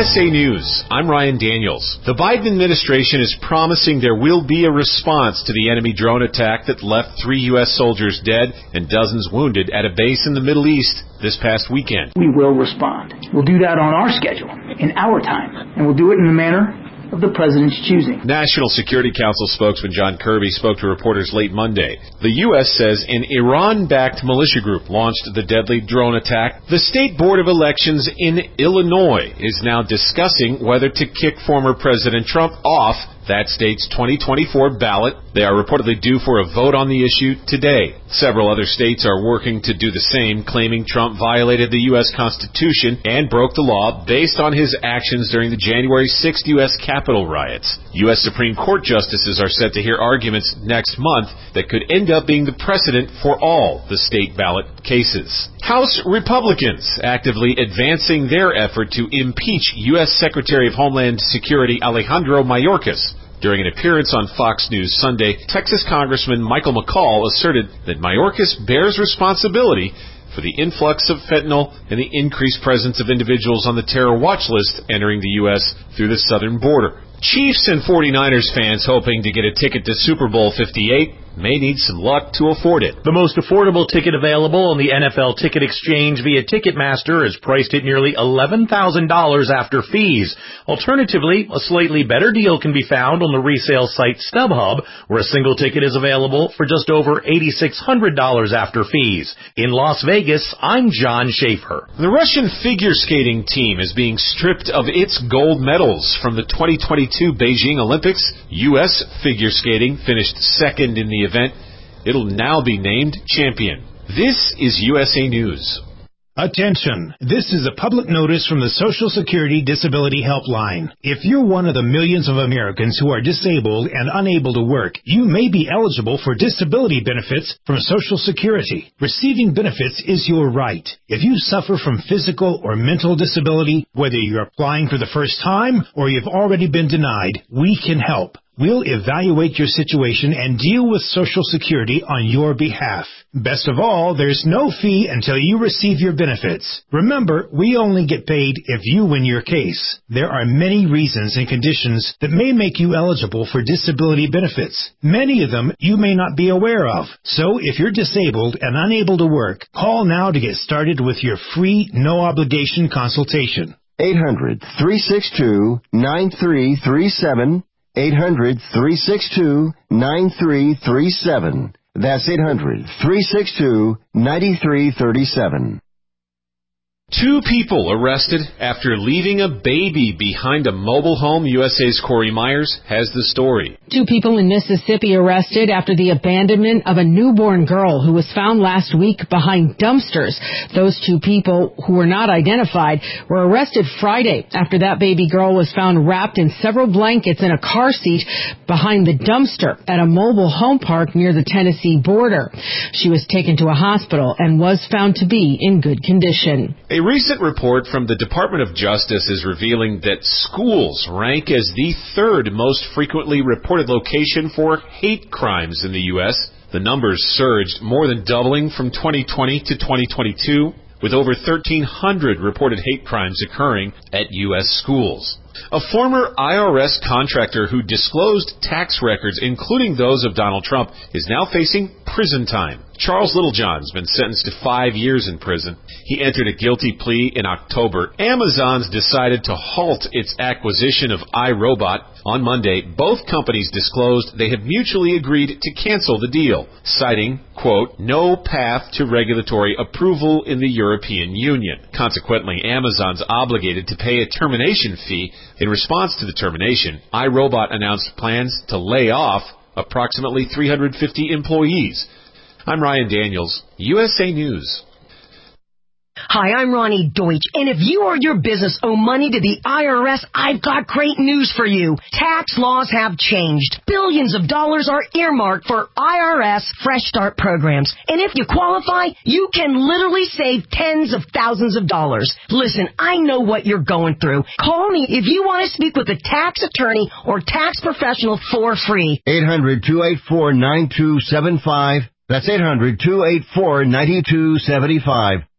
USA News, I'm Ryan Daniels. The Biden administration is promising there will be a response to the enemy drone attack that left 3 U.S. soldiers dead and dozens wounded at a base in the Middle East this past weekend. We will respond. We'll do that on our schedule, in our time, and we'll do it in the manner of the president's choosing. National Security Council spokesman John Kirby spoke to reporters late Monday. The U.S. says an Iran-backed militia group launched the deadly drone attack. The State Board of Elections in Illinois is now discussing whether to kick former President Trump off that state's 2024 ballot. They are reportedly due for a vote on the issue today. Several other states are working to do the same, claiming Trump violated the U.S. Constitution and broke the law based on his actions during the January 6th U.S. Capitol riots. U.S. Supreme Court justices are set to hear arguments next month that could end up being the precedent for all the state ballot cases. House Republicans actively advancing their effort to impeach U.S. Secretary of Homeland Security Alejandro Mayorkas. During an appearance on Fox News Sunday, Texas Congressman Michael McCall asserted that Mayorkas bears responsibility for the influx of fentanyl and the increased presence of individuals on the terror watch list entering the U.S. through the southern border. Chiefs and 49ers fans hoping to get a ticket to Super Bowl 58 may need some luck to afford it. The most affordable ticket available on the NFL Ticket Exchange via Ticketmaster is priced at nearly $11,000 after fees. Alternatively, a slightly better deal can be found on the resale site StubHub, where a single ticket is available for just over $8,600 after fees. In Las Vegas, I'm John Schaefer. The Russian figure skating team is being stripped of its gold medals from the 2022 Beijing Olympics. U.S. figure skating finished second in the event. It'll now be named champion. This is USA News. Attention! This is a public notice from the Social Security Disability Helpline. If you're one of the millions of Americans who are disabled and unable to work, you may be eligible for disability benefits from Social Security. Receiving benefits is your right. If you suffer from physical or mental disability, whether you're applying for the first time or you've already been denied, we can help. We'll evaluate your situation and deal with Social Security on your behalf. Best of all, there's no fee until you receive your benefits. Remember, we only get paid if you win your case. There are many reasons and conditions that may make you eligible for disability benefits. Many of them you may not be aware of. So if you're disabled and unable to work, call now to get started with your free, no-obligation consultation. 800-362-9337. 800-362-9337. That's 800-362-9337. 2 people arrested after leaving a baby behind a mobile home. USA's Corey Myers has the story. 2 people in Mississippi arrested after the abandonment of a newborn girl who was found last week behind dumpsters. Those 2 people, who were not identified, were arrested Friday after that baby girl was found wrapped in several blankets in a car seat behind the dumpster at a mobile home park near the Tennessee border. She was taken to a hospital and was found to be in good condition. A recent report from the Department of Justice is revealing that schools rank as the 3rd most frequently reported location for hate crimes in the U.S. The numbers surged, more than doubling from 2020 to 2022, with over 1,300 reported hate crimes occurring at U.S. schools. A former IRS contractor who disclosed tax records, including those of Donald Trump, is now facing prison time. Charles Littlejohn's been sentenced to 5 years in prison. He entered a guilty plea in October. Amazon's decided to halt its acquisition of iRobot. On Monday, both companies disclosed they have mutually agreed to cancel the deal, citing, quote, no path to regulatory approval in the European Union. Consequently, Amazon's obligated to pay a termination fee. In response to the termination, iRobot announced plans to lay off approximately 350 employees. I'm Ryan Daniels, USA News. Hi, I'm Ronnie Deutsch, and if you or your business owe money to the IRS, I've got great news for you. Tax laws have changed. Billions of dollars are earmarked for IRS Fresh Start programs. And if you qualify, you can literally save tens of thousands of dollars. Listen, I know what you're going through. Call me if you want to speak with a tax attorney or tax professional for free. 800-284-9275. That's 800-284-9275.